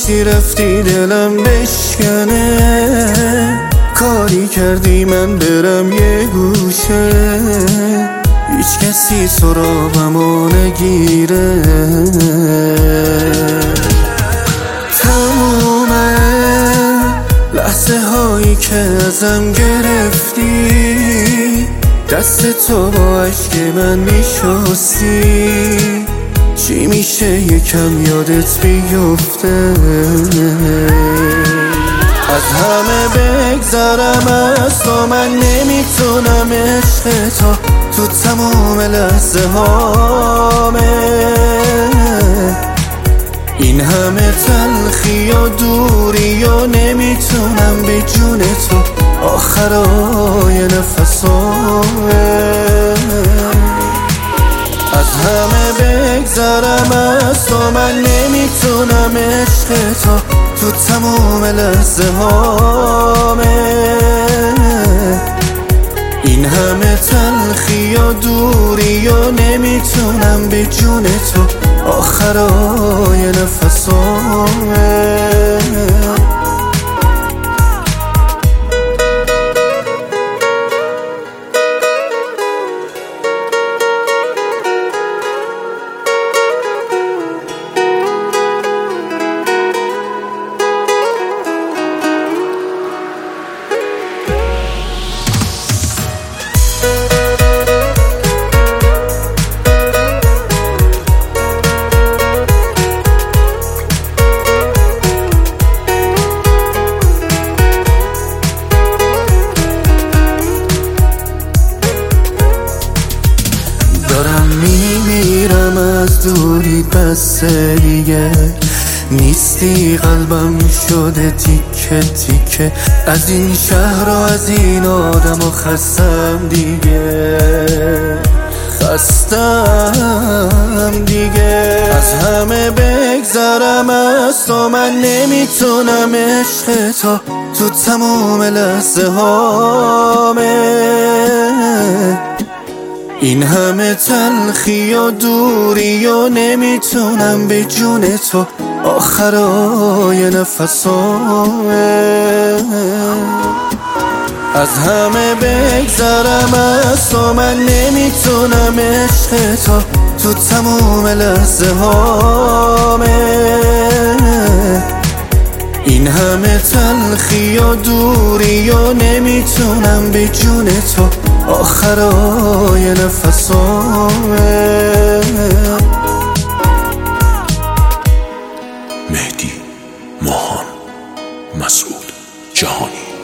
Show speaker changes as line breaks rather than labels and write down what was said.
راستی رفتی دلم بشکنه، کاری کردی من برم یه گوشه، هیچ کسی سراغمو نگیره. تموم لحظه هایی که ازم گرفتی، دست تو با عشق من میشستی، چی میشه یکم یادت بیفته؟ از همه بگذرم از تو، من نمیتونم عشق تو تمام لحظه هامه، این همه تلخی و دوری و نمیتونم به جون تو آخرای نفسامه. از همه بگذرم از تو، من نمیتونم عشق تو تمام لحظه هامه، این همه تلخی و دوری و نمیتونم به جون تو آخرای نفسامه. دارم میمیرم از دوری، بس دیگه نیستی، قلبم شده تیکه تیکه، از این شهر و از این آدم و خستم دیگه، خستم دیگه. از همه بگذرم از تو، من نمیتونم عشق تو تمام لحظه هامه، این همه تلخی و دوری و نمیتونم به جون تو آخرای نفسامه. از همه بگذرم از تو، من نمیتونم عشق تو تمام لحظه هامه، این همه تلخی و دوری و نمیتونم به جون تو آخرای نفسامه.
مهدی ماهان، مسعود جهانی.